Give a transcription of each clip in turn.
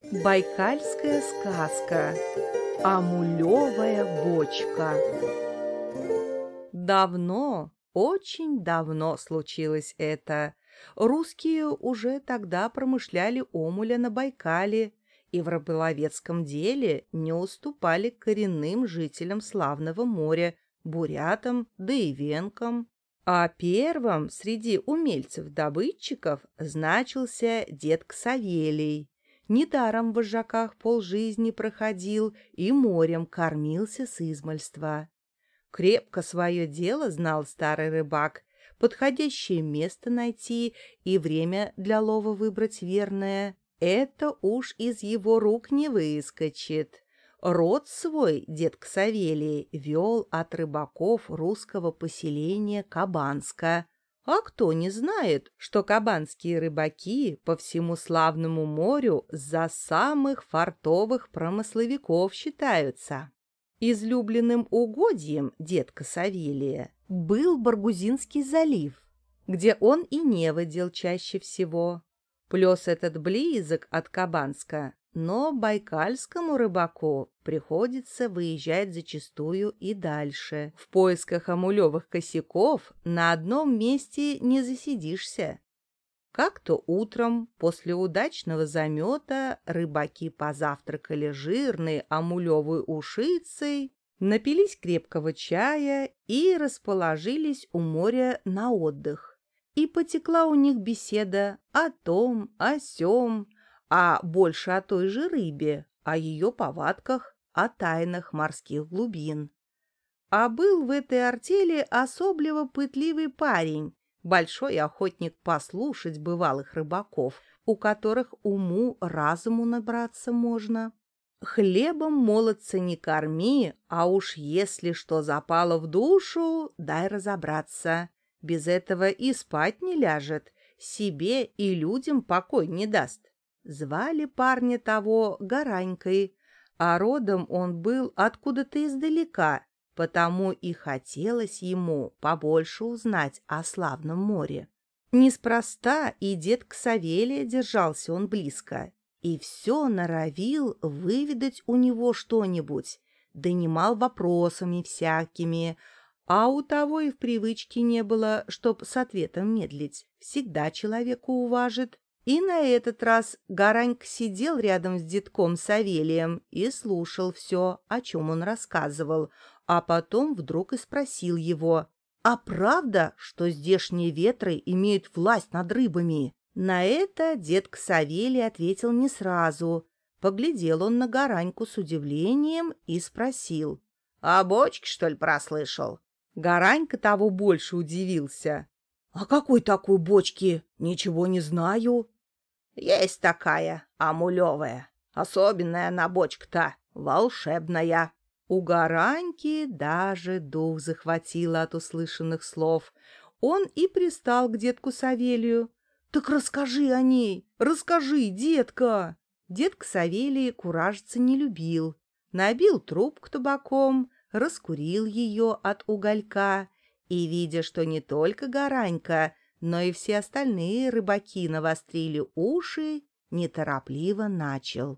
Байкальская сказка. Амулевая бочка. Давно, очень давно случилось это. Русские уже тогда промышляли омуля на Байкале и в рыболовецком деле не уступали коренным жителям славного моря, бурятам да и венкам. А первым среди умельцев-добытчиков значился дед Савелий. Недаром в Вожаках полжизни проходил и морем кормился с измальства. Крепко свое дело знал старый рыбак, подходящее место найти и время для лова выбрать верное. Это уж из его рук не выскочит. Род свой дед Савелий вел от рыбаков русского поселения Кабанска. А кто не знает, что кабанские рыбаки по всему славному морю за самых фартовых промысловиков считаются? Излюбленным угодьем детка Савелия был Баргузинский залив, где он и неводил чаще всего. Плес этот близок от Кабанска, но байкальскому рыбаку приходится выезжать зачастую и дальше. В поисках амулевых косяков на одном месте не засидишься. Как-то утром после удачного замета рыбаки позавтракали жирной амулевой ушицей, напились крепкого чая и расположились у моря на отдых. И потекла у них беседа о том, о сём, а больше о той же рыбе, о ее повадках, о тайнах морских глубин. А был в этой артели особливо пытливый парень, большой охотник послушать бывалых рыбаков, у которых уму-разуму набраться можно. Хлебом молодца не корми, а уж если что запало в душу, дай разобраться. Без этого и спать не ляжет, себе и людям покой не даст. Звали парня того Гаранькой, а родом он был откуда-то издалека, потому и хотелось ему побольше узнать о славном море. Неспроста и дед Савелия держался он близко, и все норовил выведать у него что-нибудь, донимал вопросами всякими, а у того и в привычке не было, чтоб с ответом медлить. Всегда человеку уважит. И на этот раз Гаранька сидел рядом с детком Савелием и слушал все, о чем он рассказывал, а потом вдруг и спросил его: «А правда, что здешние ветры имеют власть над рыбами?» На это дед Савелий ответил не сразу. Поглядел он на Гараньку с удивлением и спросил: «А бочки, что ли, прослышал?» Гаранька того больше удивился. «А какой такой бочки? Ничего не знаю». «Есть такая, амулевая. Особенная она бочка-то, волшебная». У Гараньки даже дух захватило от услышанных слов. Он и пристал к детку Савелию. «Так расскажи о ней, расскажи, детка!» Детка Савелий куражиться не любил. Набил трубку табаком, раскурил ее от уголька и, видя, что не только Гаранька, но и все остальные рыбаки навострили уши, неторопливо начал.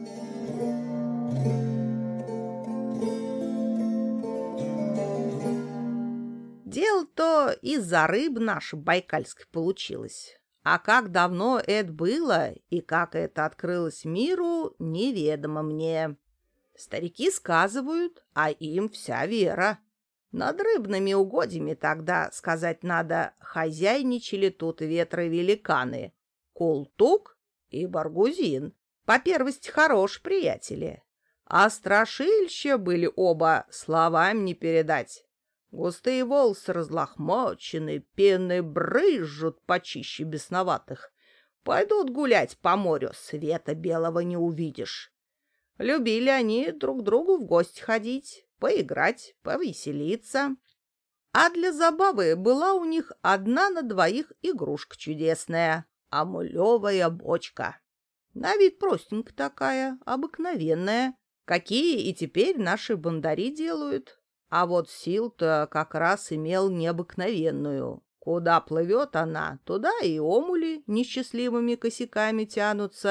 Дело-то из-за рыб нашей байкальской получилось. А как давно это было и как это открылось миру, неведомо мне. Старики сказывают, а им вся вера. Над рыбными угодьями тогда, сказать надо, хозяйничали тут ветры-великаны — Култук и Баргузин. По первости хорошие приятели. А страшилища были оба, словами не передать. Густые волосы разлохмочены, пены брызжут почище бесноватых. Пойдут гулять по морю, света белого не увидишь. Любили они друг к другу в гости ходить, поиграть, повеселиться. А для забавы была у них одна на двоих игрушка чудесная — амулевая бочка. На вид простенькая такая, обыкновенная, какие и теперь наши бондари делают. А вот сил-то как раз имел необыкновенную. Куда плывет она, туда и омули несчастливыми косяками тянутся,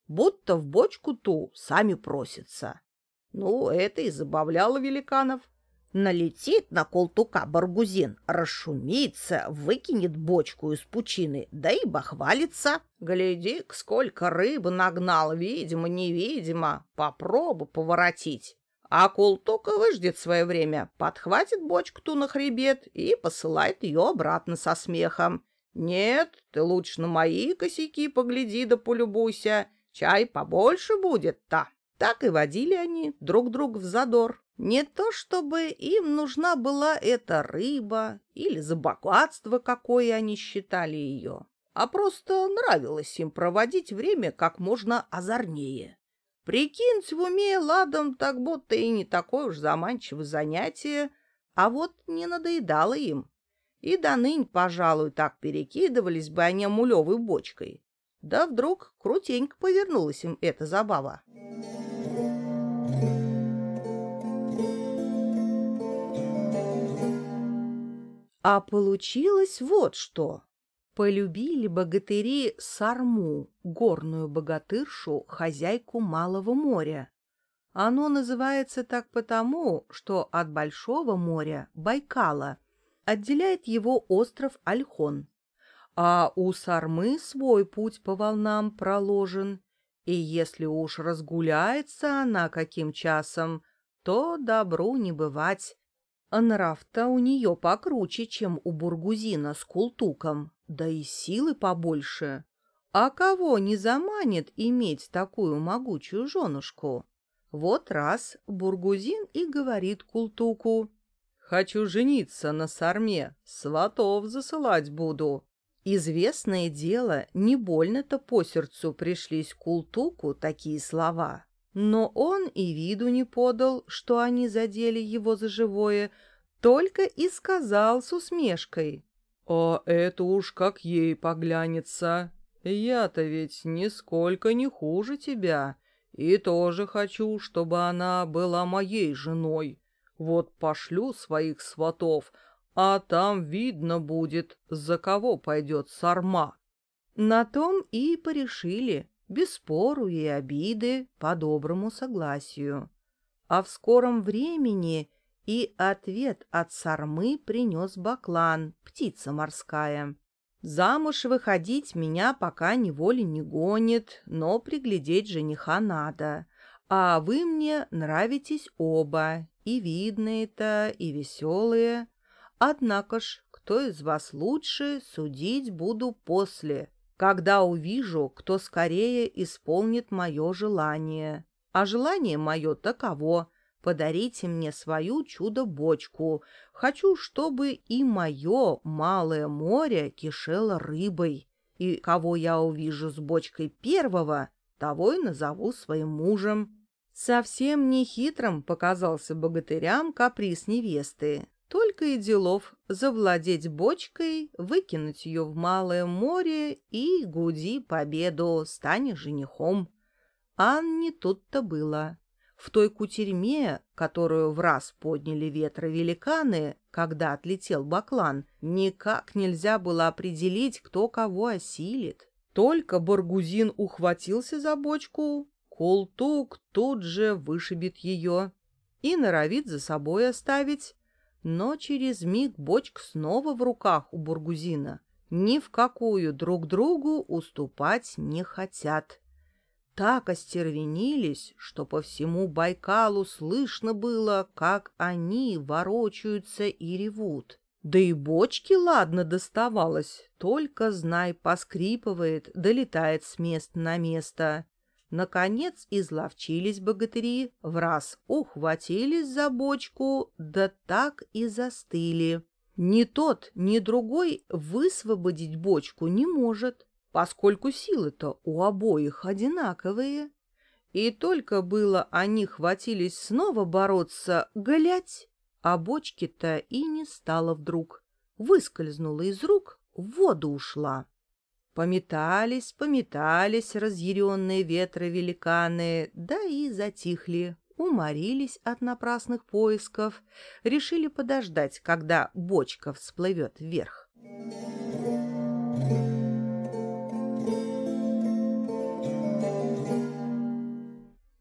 будто в бочку ту сами просятся. Ну, это и забавляло великанов. Налетит на Колтука Баргузин, расшумится, выкинет бочку из пучины, да и бахвалится. Гляди-ка, сколько рыбы нагнал, видимо-невидимо, попробуй поворотить. А Колтук выждет свое время, подхватит бочку ту на хребет и посылает ее обратно со смехом. Нет, ты лучше на мои косяки погляди да полюбуйся, чай побольше будет-то. Так и водили они друг друга в задор. Не то чтобы им нужна была эта рыба или за богатство, какое они считали ее, а просто нравилось им проводить время как можно озорнее. Прикинуть в уме ладом, так будто и не такое уж заманчивое занятие, а вот не надоедало им. И до нынь, пожалуй, так перекидывались бы они амулевой бочкой. Да вдруг крутенько повернулась им эта забава. А получилось вот что. Полюбили богатыри Сарму, горную богатыршу, хозяйку Малого моря. Оно называется так потому, что от Большого моря, Байкала, отделяет его остров Ольхон. А у Сармы свой путь по волнам проложен, и если уж разгуляется она каким часом, то добру не бывать. А нрав-то у нее покруче, чем у Бургузина с Култуком, да и силы побольше. А кого не заманит иметь такую могучую женушку? Вот раз Бургузин и говорит Култуку: «Хочу жениться на Сарме, сватов засылать буду». Известное дело, не больно-то по сердцу пришлись Култуку такие слова. Но он и виду не подал, что они задели его за живое, только и сказал с усмешкой: «А это уж как ей поглянется. Я-то ведь нисколько не хуже тебя, и тоже хочу, чтобы она была моей женой. Вот пошлю своих сватов, а там видно будет, за кого пойдет Сарма». На том и порешили, без спору и обиды, по доброму согласию. А в скором времени и ответ от Сармы принес баклан, птица морская. «Замуж выходить меня пока неволя не гонит, но приглядеть жениха надо. А вы мне нравитесь оба, и видные-то, и веселые. Однако ж, кто из вас лучше, судить буду после, когда увижу, кто скорее исполнит мое желание. А желание мое таково: подарите мне свою чудо-бочку. Хочу, чтобы и мое малое море кишело рыбой. И кого я увижу с бочкой первого, того и назову своим мужем». Совсем нехитрым показался богатырям каприз невесты. Только и делов завладеть бочкой, выкинуть ее в малое море и гуди победу, стань женихом. А не тут-то было. В той кутерьме, которую в раз подняли ветры великаны, когда отлетел баклан, никак нельзя было определить, кто кого осилит. Только Баргузин ухватился за бочку, Култук тут же вышибет ее и норовит за собой оставить. Но через миг бочка снова в руках у Бургузина. Ни в какую друг другу уступать не хотят. Так остервенились, что по всему Байкалу слышно было, как они ворочаются и ревут. Да и бочке ладно доставалось, только, знай, поскрипывает, долетает с места на место. Наконец изловчились богатыри, враз ухватились за бочку, да так и застыли. Ни тот, ни другой высвободить бочку не может, поскольку силы-то у обоих одинаковые. И только было они хватились снова бороться, глядь, а бочки-то и не стало вдруг. Выскользнула из рук, в воду ушла. Пометались разъяренные ветры-великаны, да и затихли, уморились от напрасных поисков, решили подождать, когда бочка всплывет вверх.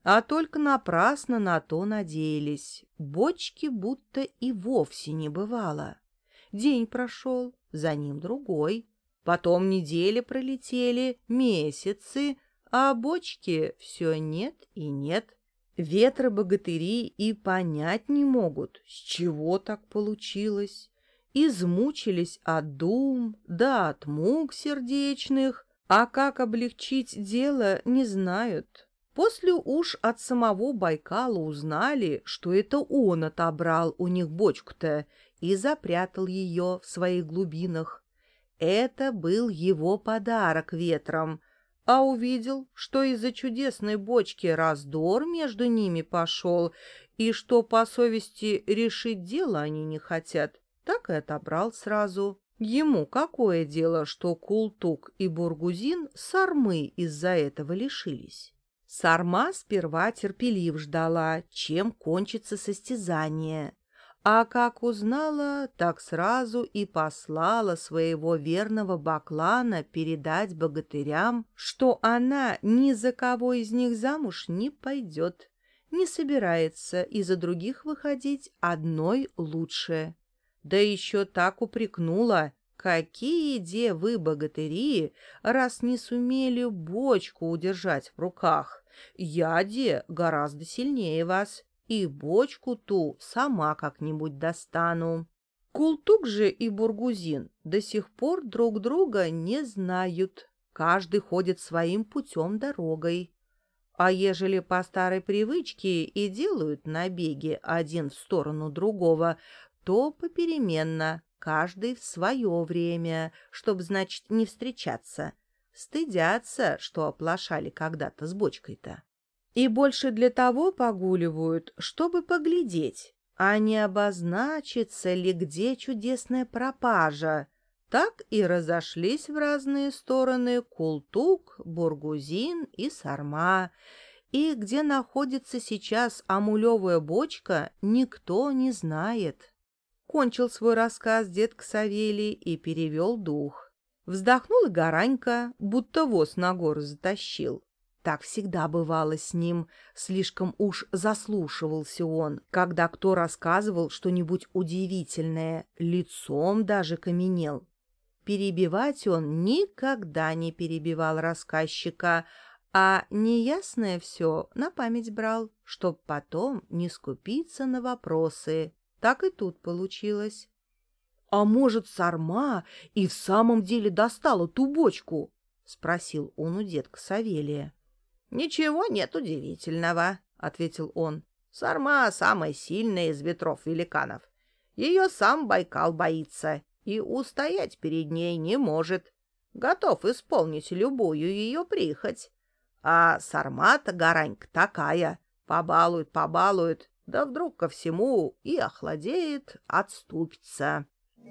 А только напрасно на то надеялись. Бочки будто и вовсе не бывало. День прошел, за ним другой. Потом недели пролетели, месяцы, а бочки все нет и нет. Ветры-богатыри и понять не могут, с чего так получилось. Измучились от дум, да от мук сердечных, а как облегчить дело, не знают. После уж от самого Байкала узнали, что это он отобрал у них бочку-то и запрятал ее в своих глубинах. Это был его подарок ветрам, а увидел, что из-за чудесной бочки раздор между ними пошел, и что по совести решить дело они не хотят, так и отобрал сразу. Ему какое дело, что Култук и Бургузин сармы из-за этого лишились? Сарма сперва терпеливо ждала, чем кончится состязание, а как узнала, так сразу и послала своего верного баклана передать богатырям, что она ни за кого из них замуж не пойдет, не собирается и за других выходить одной лучше. Да еще так упрекнула: какие де вы, богатыри, раз не сумели бочку удержать в руках? Я де гораздо сильнее вас, и бочку ту сама как-нибудь достану. Култук же и Бургузин до сих пор друг друга не знают. Каждый ходит своим путем дорогой. А ежели по старой привычке и делают набеги один в сторону другого, то попеременно, каждый в свое время, чтоб, значит, не встречаться. Стыдятся, что оплошали когда-то с бочкой-то. И больше для того погуливают, чтобы поглядеть, а не обозначится ли где чудесная пропажа. Так и разошлись в разные стороны Култук, Бургузин и Сарма. И где находится сейчас амулевая бочка, никто не знает. Кончил свой рассказ дед Савелий и перевел дух. Вздохнул и Горанька, будто воз на гору затащил. Так всегда бывало с ним, слишком уж заслушивался он, когда кто рассказывал что-нибудь удивительное, лицом даже каменел. Перебивать он никогда не перебивал рассказчика, а неясное все на память брал, чтоб потом не скупиться на вопросы. Так и тут получилось. «А может, Сарма и в самом деле достала ту бочку?» — спросил он у детка Савелия. «Ничего нет удивительного», — ответил он. «Сарма самая сильная из ветров-великанов. Ее сам Байкал боится и устоять перед ней не может. Готов исполнить любую ее прихоть. А Сарма-то, Горанька, такая, побалует, да вдруг ко всему и охладеет, отступится».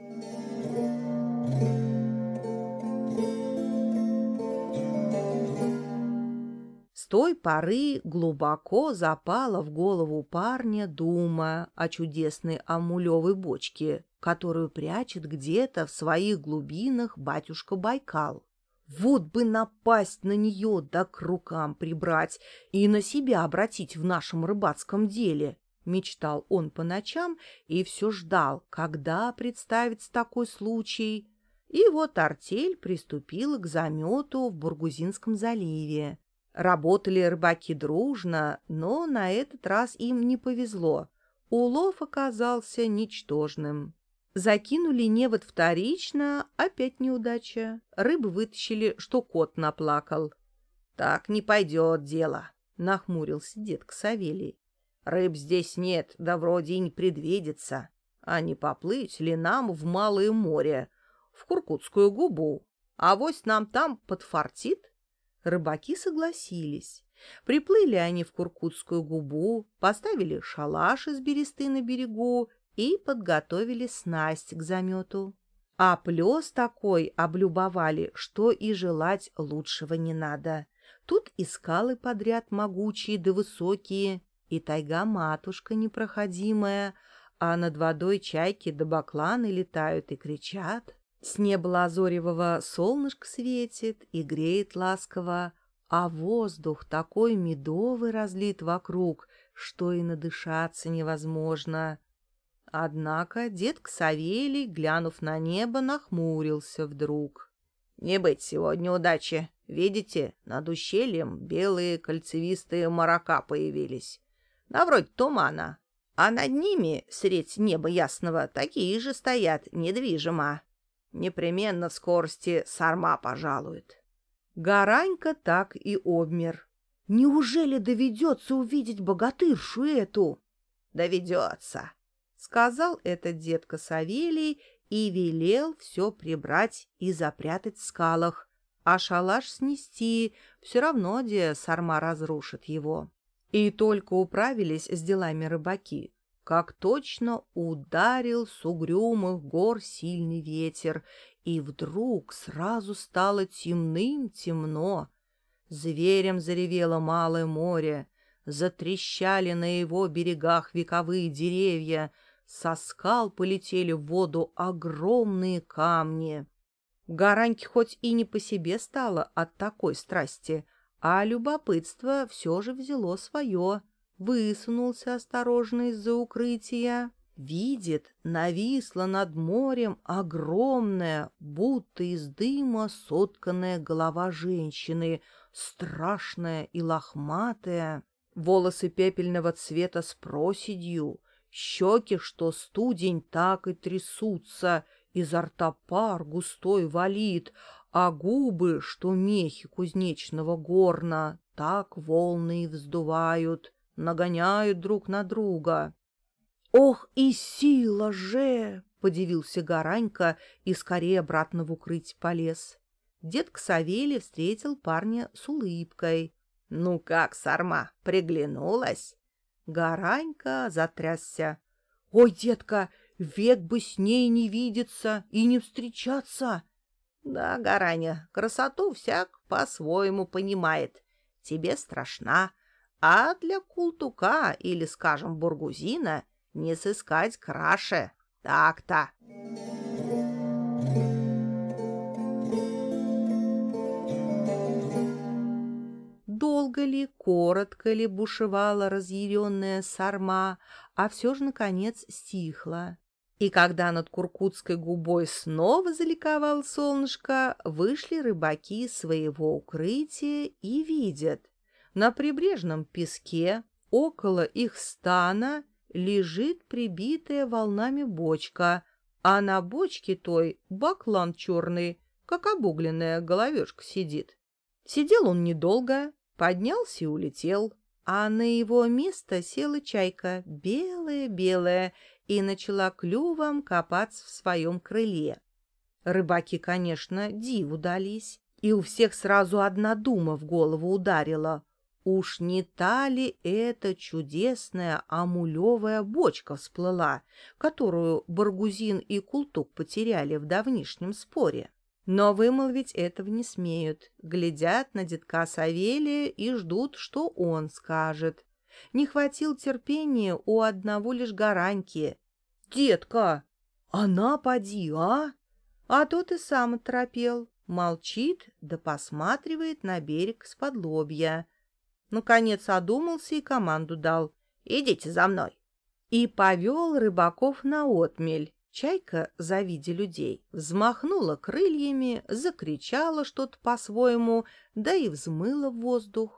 С той поры глубоко запала в голову парня дума о чудесной амулевой бочке, которую прячет где-то в своих глубинах батюшка Байкал. Вот бы напасть на нее да к рукам прибрать и на себя обратить в нашем рыбацком деле. Мечтал он по ночам и все ждал, когда представится такой случай. И вот артель приступила к замету в Бургузинском заливе. Работали рыбаки дружно, но на этот раз им не повезло. Улов оказался ничтожным. Закинули невод вторично, опять неудача. Рыбы вытащили, что кот наплакал. — Так не пойдет дело, — нахмурился детка Савелий. — Рыб здесь нет, да вроде и не предвидится. А не поплыть ли нам в Малое море, в Куркутскую губу? Авось нам там подфартит? Рыбаки согласились. Приплыли они в Куркутскую губу, поставили шалаш из бересты на берегу и подготовили снасть к замету. А плес такой облюбовали, что и желать лучшего не надо. Тут и скалы подряд могучие да высокие, и тайга-матушка непроходимая, а над водой чайки да бакланы летают и кричат. С неба лазоревого солнышко светит и греет ласково, а воздух такой медовый разлит вокруг, что и надышаться невозможно. Однако дед Савелий, глянув на небо, нахмурился вдруг. — Не быть сегодня удачи. Видите, над ущельем белые кольцевистые марака появились. На вроде тумана. А над ними, средь неба ясного, такие же стоят недвижимо. Непременно в скорости сарма пожалует. Гаранька так и обмер. Неужели доведется увидеть богатыршу эту? Доведется, — сказал этот дедка Савелий и велел все прибрать и запрятать в скалах, а шалаш снести, все равно, где сарма разрушит его. И только управились с делами рыбаки, как точно ударил с угрюмых гор сильный ветер, и вдруг сразу стало темным-темно. Зверем заревело малое море, затрещали на его берегах вековые деревья, со скал полетели в воду огромные камни. Гараньке хоть и не по себе стало от такой страсти, а любопытство все же взяло свое. Высунулся осторожно из-за укрытия. Видит, нависла над морем огромная, будто из дыма сотканная голова женщины, страшная и лохматая, волосы пепельного цвета с проседью, щеки, что студень, так и трясутся, изо рта пар густой валит, а губы, что мехи кузнечного горна, так волны и вздувают, нагоняют друг на друга. «Ох и сила же!» — подивился Гаранька и скорее обратно в укрытие полез. Дед Савелий встретил парня с улыбкой. «Ну как, сарма, приглянулась?» Гаранька затрясся. «Ой, детка, век бы с ней не видеться и не встречаться!» «Да, Гараня, красоту всяк по-своему понимает. Тебе страшна, а для култука или, скажем, бургузина не сыскать краше. Так-то!» Долго ли, коротко ли бушевала разъяренная сарма, а все же, наконец, стихла. И когда над Куркутской губой снова заликовало солнышко, вышли рыбаки из своего укрытия и видят. На прибрежном песке, около их стана, лежит прибитая волнами бочка, а на бочке той баклан черный, как обугленная головешка сидит. Сидел он недолго, поднялся и улетел, а на его место села чайка, белая-белая, и начала клювом копаться в своем крыле. Рыбаки, конечно, диву дались, и у всех сразу одна дума в голову ударила. Уж не та ли эта чудесная амулевая бочка всплыла, которую Баргузин и Култук потеряли в давнишнем споре? Но вымолвить этого не смеют, глядят на дедка Савелия и ждут, что он скажет. Не хватило терпения у одного лишь Гараньки. «Детка, она поди, а?» А тот и сам оторопел, молчит да посматривает на берег исподлобья. Наконец одумался и команду дал: «Идите за мной!» И повел рыбаков на отмель. Чайка, завидя людей, взмахнула крыльями, закричала что-то по-своему, да и взмыла в воздух.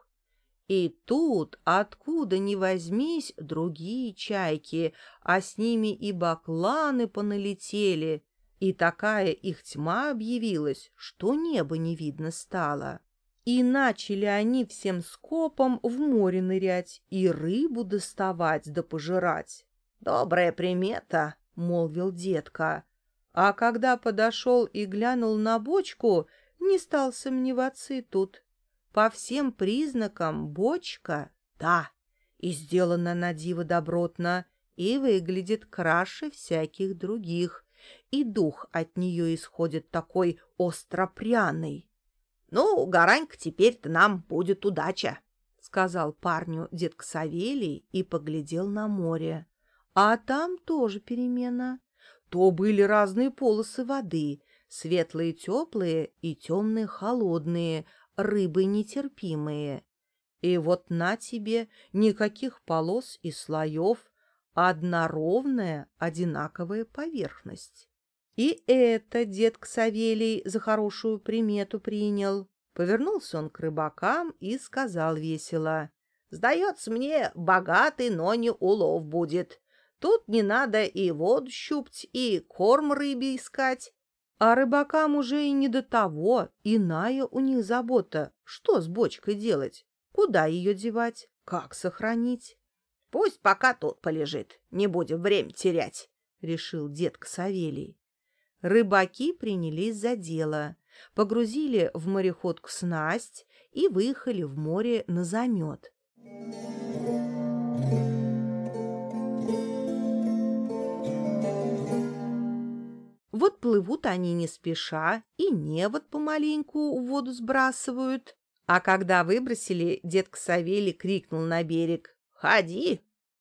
И тут, откуда ни возьмись, другие чайки, а с ними и бакланы поналетели, и такая их тьма объявилась, что небо не видно стало. И начали они всем скопом в море нырять и рыбу доставать да пожирать. «Добрая примета», — молвил детка. А когда подошел и глянул на бочку, не стал сомневаться и тут. По всем признакам бочка — та, и сделана на диво добротно, и выглядит краше всяких других, и дух от нее исходит такой остро-пряный. «Ну, Гаранька, теперь-то нам будет удача», — сказал парню дедка Савелий и поглядел на море. А там тоже перемена. То были разные полосы воды, светлые теплые и темные холодные, рыбы нетерпимые. И вот на тебе никаких полос и слоев, а одна ровная, одинаковая поверхность. И это дед Савелий за хорошую примету принял. Повернулся он к рыбакам и сказал весело: «Сдается мне, богатый, но не улов будет. Тут не надо и воду щупать, и корм рыбе искать». А рыбакам уже и не до того, иная у них забота. Что с бочкой делать? Куда ее девать? Как сохранить? «Пусть пока тут полежит, не будем время терять», — решил дед Савелий. Рыбаки принялись за дело, погрузили в мореходку снасть и выехали в море на замет. Вот плывут они не спеша, и невод помаленьку в воду сбрасывают. А когда выбросили, дед Савелий крикнул на берег: «Ходи!»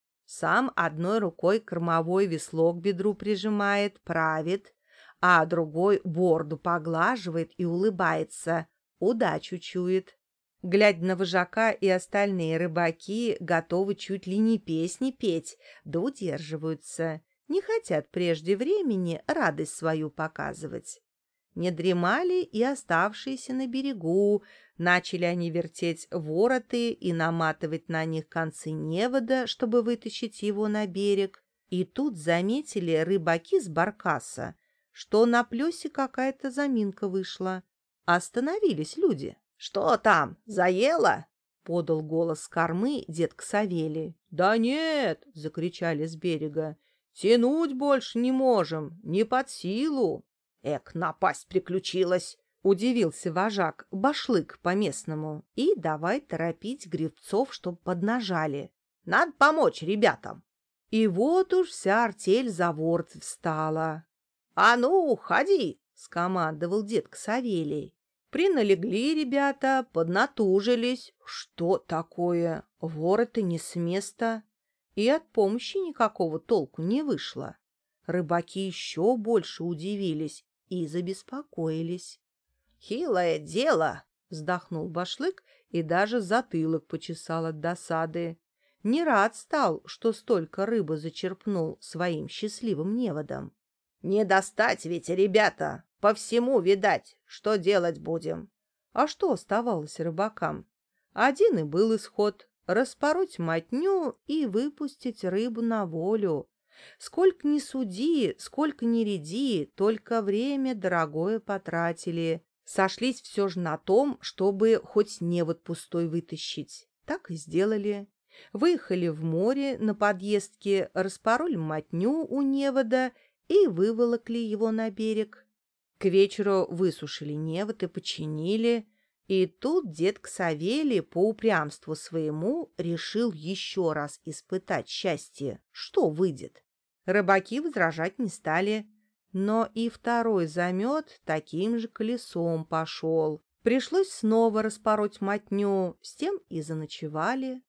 Сам одной рукой кормовое весло к бедру прижимает, правит, а другой борду поглаживает и улыбается, удачу чует. Глядя на вожака, и остальные рыбаки готовы чуть ли не песни петь, да удерживаются, не хотят прежде времени радость свою показывать. Не дремали и оставшиеся на берегу, начали они вертеть вороты и наматывать на них концы невода, чтобы вытащить его на берег. И тут заметили рыбаки с баркаса, что на плесе какая-то заминка вышла. Остановились люди. «Что там, заело?» — подал голос с кормы дед Савелий. «Да нет!» — закричали с берега. «Тянуть больше не можем, не под силу». «Эк, напасть приключилась!» — удивился вожак, башлык по-местному, и давай торопить гребцов, чтоб поднажали. «Надо помочь ребятам!» И вот уж вся артель за борт встала. «А ну, ходи!» — скомандовал дед Савелий. Приналегли ребята, поднатужились. Что такое? Вороты не с места. И от помощи никакого толку не вышло. Рыбаки еще больше удивились и забеспокоились. «Хилое дело!» — вздохнул башлык и даже затылок почесал от досады. Не рад стал, что столько рыбы зачерпнул своим счастливым неводом. «Не достать ведь, ребята! По всему видать, что делать будем». А что оставалось рыбакам? Один и был исход — распороть мотню и выпустить рыбу на волю. Сколько ни суди, сколько ни ряди, только время дорогое потратили. Сошлись все же на том, чтобы хоть невод пустой вытащить. Так и сделали. Выехали в море на подъездке, распороли мотню у невода и выволокли его на берег. К вечеру высушили невод и починили. И тут дед Савелий по упрямству своему решил еще раз испытать счастье, что выйдет. Рыбаки возражать не стали, но и второй замет таким же колесом пошел. Пришлось снова распороть мотню, с тем и заночевали.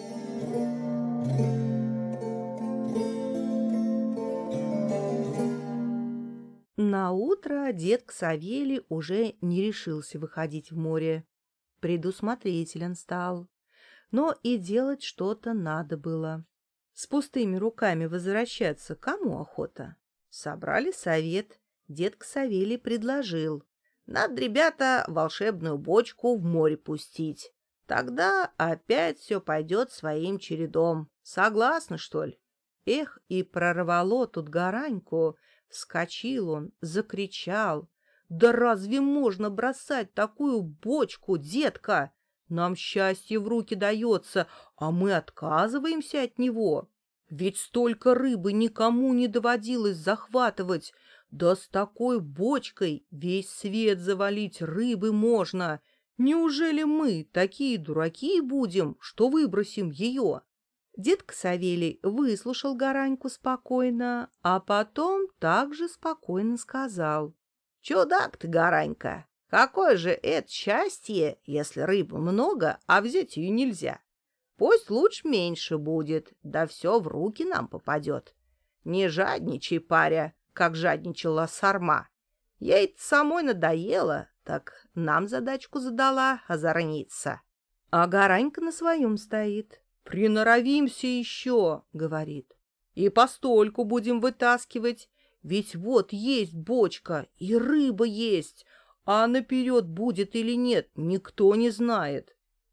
Наутро дед Савелий уже не решился выходить в море. Предусмотрителен стал. Но и делать что-то надо было. С пустыми руками возвращаться кому охота? Собрали совет. Дед Савелий предложил: «Надо, ребята, волшебную бочку в море пустить. Тогда опять все пойдет своим чередом. Согласны, что ли?» Эх, и прорвало тут Гараньку. Вскочил он, закричал: «Да разве можно бросать такую бочку, детка? Нам счастье в руки дается, а мы отказываемся от него. Ведь столько рыбы никому не доводилось захватывать. Да с такой бочкой весь свет завалить рыбы можно. Неужели мы такие дураки будем, что выбросим ее?» Дед Савелий выслушал Гараньку спокойно, а потом также спокойно сказал: «Чудак ты, Гаранька! Какое же это счастье, если рыбы много, а взять ее нельзя! Пусть лучше меньше будет, да все в руки нам попадет. Не жадничай, паря, как жадничала сарма. Ей-то самой надоело, так нам задачку задала озорница. А Гаранька на своем стоит. «Приноровимся еще», — говорит. «И постольку будем вытаскивать, ведь вот есть бочка, и рыба есть, а наперед будет или нет, никто не знает».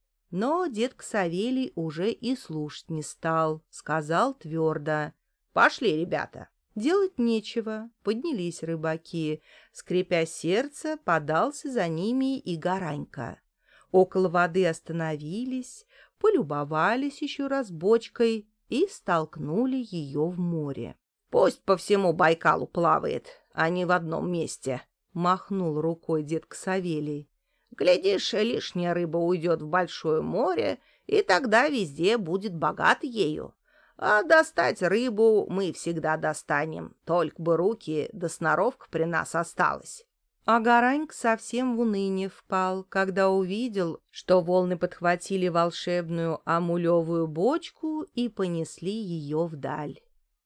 Но дед Савелий уже и слушать не стал, сказал твердо: «Пошли, ребята». Делать нечего, поднялись рыбаки. Скрипя сердце, подался за ними и Гаранька. Около воды остановились, полюбовались еще раз бочкой и столкнули ее в море. «Пусть по всему Байкалу плавает, а не в одном месте», — махнул рукой дед Савелий. «Глядишь, лишняя рыба уйдет в большое море, и тогда везде будет богат ею. А достать рыбу мы всегда достанем, только бы руки да сноровка при нас осталась». А Гаранька совсем в уныние впал, когда увидел, что волны подхватили волшебную амулевую бочку и понесли ее вдаль.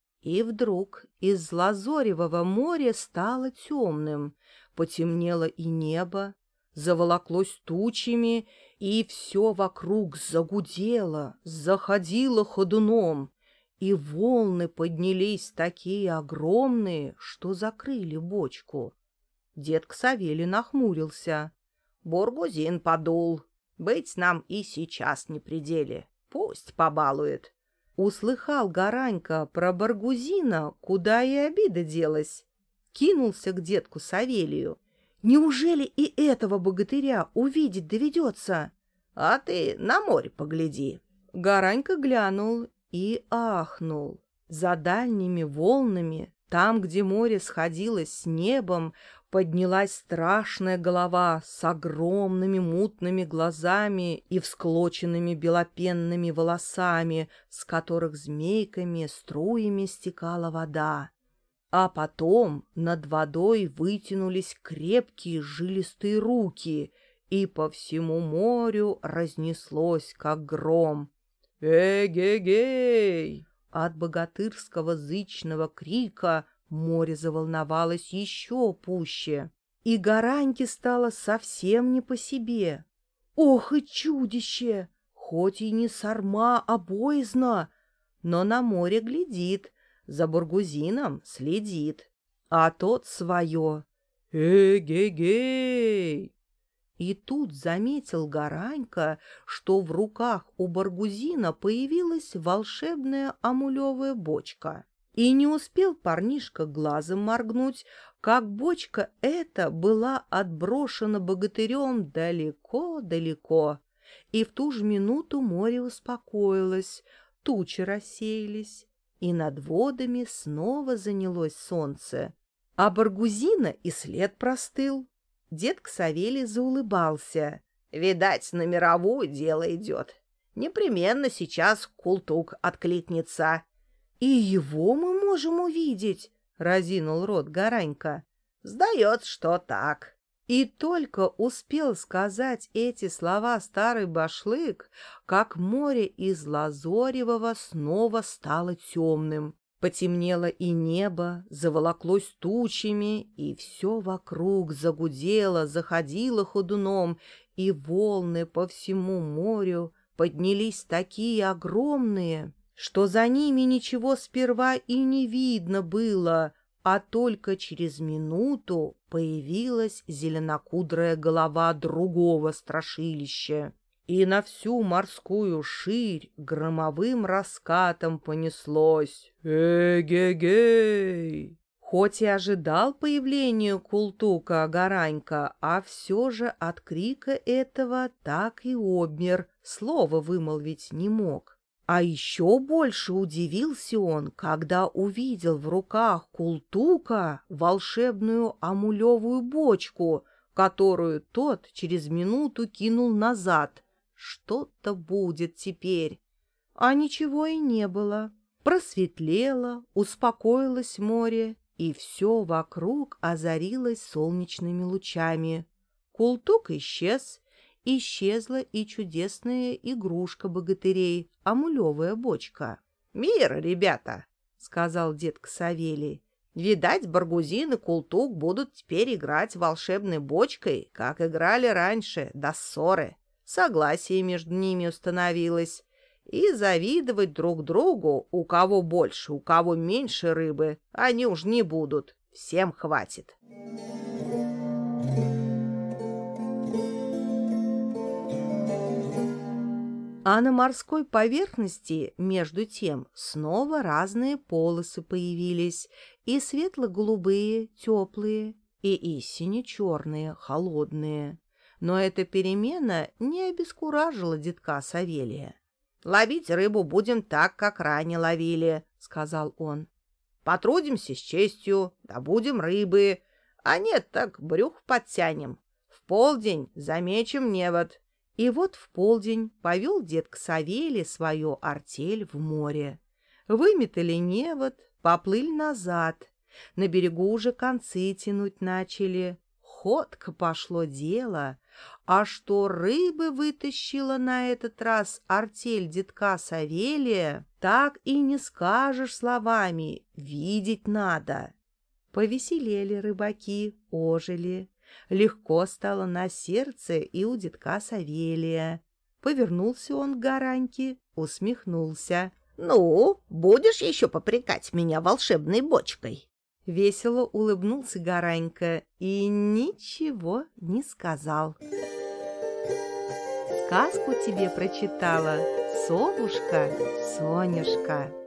И вдруг из лазоревого моря стало темным, потемнело и небо, заволоклось тучами, и все вокруг загудело, заходило ходуном, и волны поднялись такие огромные, что закрыли бочку. Дед Савелий нахмурился. «Бургузин подул. Быть нам и сейчас не при деле. Пусть побалует». Услыхал Гаранька про Баргузина, куда и обида делась. Кинулся к детку Савелию. «Неужели и этого богатыря увидеть доведется?» «А ты на море погляди». Гаранька глянул и ахнул. За дальними волнами, там, где море сходилось с небом, поднялась страшная голова с огромными мутными глазами и всклоченными белопенными волосами, с которых змейками струями стекала вода. А потом над водой вытянулись крепкие жилистые руки, и по всему морю разнеслось, как гром: «Эгегей!» От богатырского зычного крика море заволновалось еще пуще, и Гараньке стало совсем не по себе. Ох и чудище! Хоть и не сарма, а боязно, но на море глядит, за Бургузином следит, а тот свое: «Эгегей!» И тут заметил Гаранька, что в руках у Баргузина появилась волшебная амулевая бочка. И не успел парнишка глазом моргнуть, как бочка эта была отброшена богатырем далеко-далеко. И в ту же минуту море успокоилось, тучи рассеялись, и над водами снова занялось солнце. А Баргузина и след простыл. Дед Савелий заулыбался. «Видать, на мировую дело идет. Непременно сейчас Култук откликнется». «И его мы можем увидеть», — разинул рот Гаранька. «Сдается, что так». И только успел сказать эти слова старый башлык, как море из лазоревого снова стало темным. Потемнело и небо, заволоклось тучами, и все вокруг загудело, заходило ходуном, и волны по всему морю поднялись такие огромные, что за ними ничего сперва и не видно было, а только через минуту появилась зеленокудрая голова другого страшилища. И на всю морскую ширь громовым раскатом понеслось: «Эгегей!» Хоть и ожидал появления Култука Гаранька, а все же от крика этого так и обмер, слова вымолвить не мог. А еще больше удивился он, когда увидел в руках Култука волшебную амулевую бочку, которую тот через минуту кинул назад. Что-то будет теперь. А ничего и не было. Просветлело, успокоилось море, и все вокруг озарилось солнечными лучами. Култук исчез, исчезла и чудесная игрушка богатырей, амулевая бочка. «Мир, ребята!» — сказал дед Савелий. Видать, Баргузин и Култук будут теперь играть волшебной бочкой, как играли раньше, до ссоры. Согласие между ними установилось. И завидовать друг другу, у кого больше, у кого меньше рыбы, они уж не будут. Всем хватит. А на морской поверхности, между тем, снова разные полосы появились, и светло-голубые, теплые, и истине черные, холодные. Но эта перемена не обескуражила дедка Савелия. «Ловить рыбу будем так, как ранее ловили», — сказал он. «Потрудимся с честью, добудем рыбы, а нет, так брюх подтянем. В полдень замечем невод». И вот в полдень повел дедк Савелий свою артель в море. Выметали невод, поплыли назад. На берегу уже концы тянуть начали. Ходко пошло дело. А что рыбы вытащила на этот раз артель дедка Савелия, так и не скажешь словами, видеть надо. Повеселели рыбаки, ожили. Легко стало на сердце и у дедка Савелия. Повернулся он к Гараньке, усмехнулся. «Ну, будешь еще попрекать меня волшебной бочкой?» Весело улыбнулся Гаранька и ничего не сказал. Сказку тебе прочитала совушка Сонюшка.